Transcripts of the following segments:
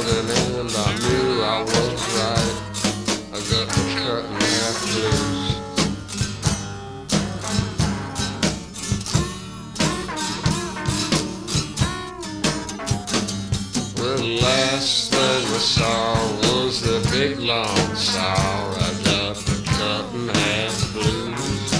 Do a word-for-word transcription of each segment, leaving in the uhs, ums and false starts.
giving in, I knew I was right. I got the cut in half blues. Well, the last thing I saw was the big long saw. I got the cut in half blues.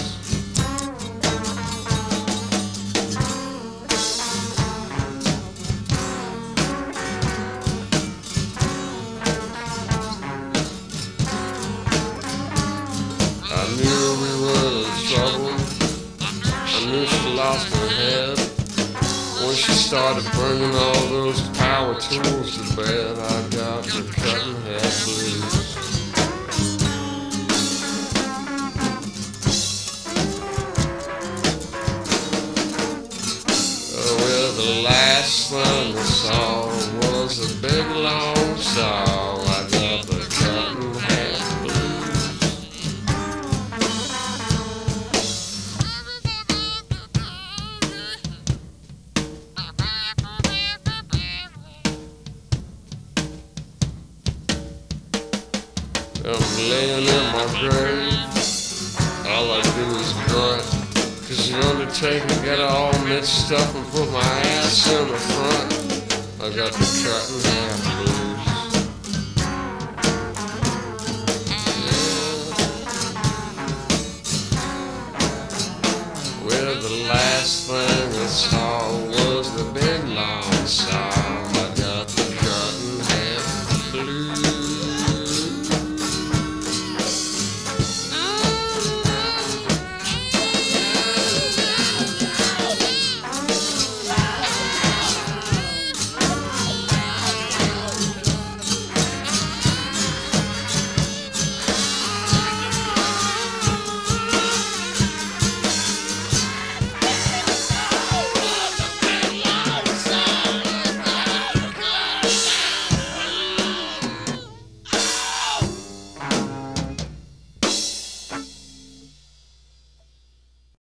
I knew we were in trouble. I knew she lost her head when she started bringing all those power tools to bed. I got the cutting head blues. Uh, well, the last thing I saw was a big long saw. I got the cutting head blues. I'm laying in my grave, all I do is grunt, 'cause the undertaker got all mixed up and put my ass in the front. I got the cut in half blues.